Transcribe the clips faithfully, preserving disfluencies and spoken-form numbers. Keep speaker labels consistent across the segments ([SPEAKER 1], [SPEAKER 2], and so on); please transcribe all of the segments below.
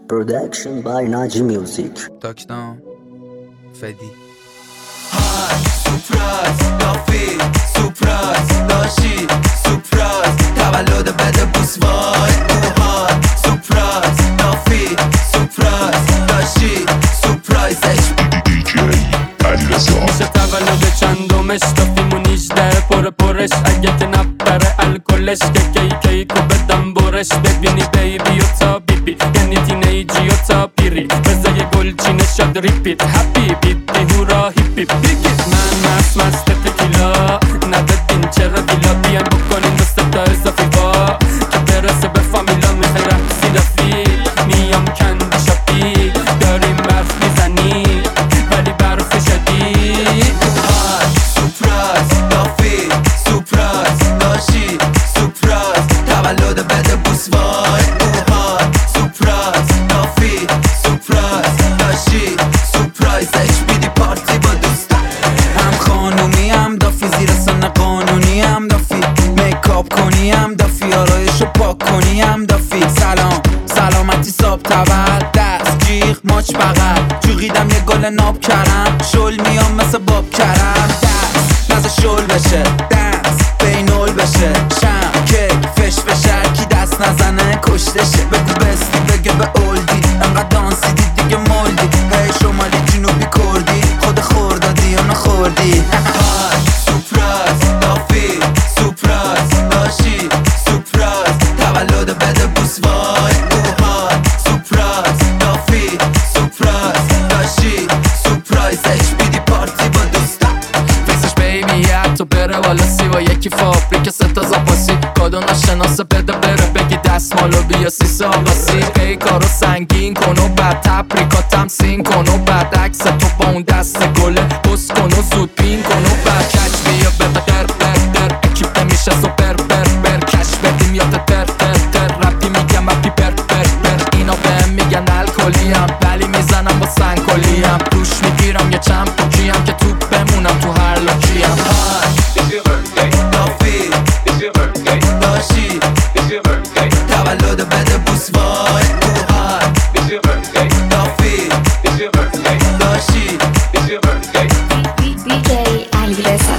[SPEAKER 1] Production by Naji Music.
[SPEAKER 2] Touchdown Fedi
[SPEAKER 3] های سپراز لافی سپراز لاشی سپراز تولد بده بوس وای اوهای سپراز لافی سپراز لاشی سپرایزش
[SPEAKER 4] میشه تولد چندمش تافیمون نیجده پر پرش اگه که نپره الکلش که کی کیکو بدم برش ببینی بیبی و تا بیبی یعنی تینیجی و تا پیری بزا یه گلچینه شد ریپیت هپی بیتی هورا هیپی بیگیت من مست مست تکیلا ندادین چرا دیلا بیان بکنین دست تا اضافی با که برسه به فامیلا میخوای رقصی رفی میام کندی شاپی داریم برف میزنی ولی برف شدی
[SPEAKER 3] های سپراز لافی سپراز لاشی سپراز تولد بده بوس وای اوهای سپراز لافی سپراز لاشی سپرایزش بیدی پارتی با دوستا هم خانومی هم دافی زیر سن قانونی هم دافی میکاپ کنی هم دافی آرایشو پاک کنی هم دافی سلام سلامتی صاحب تول دست جیغ ماچ بغل جوغیدم یه گل ناب کرم شل میام مثل باب کرم دست نزا شل بشه دست بینول بشه شم کیک فش فشر کی دست نزنه کشتشه بگو بستی بگه به اولدی انقدر دانسی دید دیگه مولدی هی شمالی جنوبی کردی خود خوردادی یا نخوردی های سپراز لافی سپراز لاشی سپراز تولد بده بوس وای اوهای سپراز لافی سپراز لاشی سپرایزش بیدی پارتی با دوستا فیسش بیبی حتی بره والا سیوا یکی فابریک ستا زاپاسی کادو نشناسه بده بره بگی دستمالو بیا سی آقاسی ای کارو سنگین کن و بعد تبریکاتم سین کن و بعد عکس تو با اون دست گله بس کن و زود پین کن و بعد کش بیا بده در در در اکیپ نمیشه سوپر بر بر کش بدیم یاد در در در رپی میگم اپی بر بر بر اینا بهم میگن الکلیم ولی میزنم با سنگولیم روش میگیرم یه چند پوکیم که تو بمونم تو هر لوکیم لافی لاشی تولد بده بوس وای اوهای لافی لاشی
[SPEAKER 5] دی جی علیرضا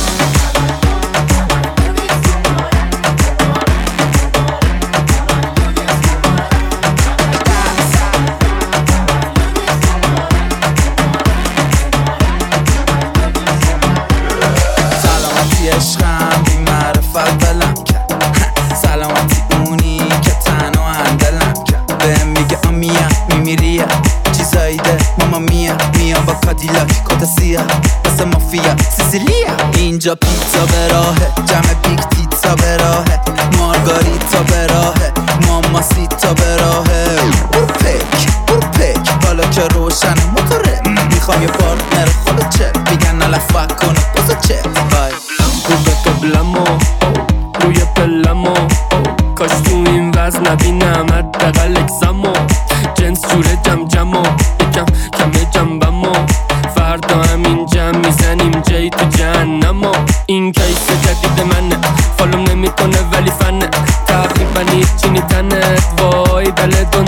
[SPEAKER 3] سلامتی عشقم بی معرفت بلم کرد سلامتی اونی که تنها اندلم کرد بهم میگه آمیا میمیریم چیزایی ده ماما میا میام با کادیلاک کتا سیاه مثل مافیا سیسیلیا اینجا پیتزا به راهه جمع بیگ تیتزا به راهه مارگاریتا به راهه ماما سیتا به راهه برو پک برو پک حالا که روشن موتوره میخوام یه پارتنر خودو چه میگن نلفک کنه بازو چه بای
[SPEAKER 4] رو به قبلمو روی پلمو کاش تو این وزن نبینم حداقل اکسمو جنس جوره جم جمو یکم کمه جنبمو فردا همین جمع میزنیم جای تو جهنمو این کیس جدید منه فالوم نمیکنه ولی فنه تقریبا هیچی نیتنت وای بله دو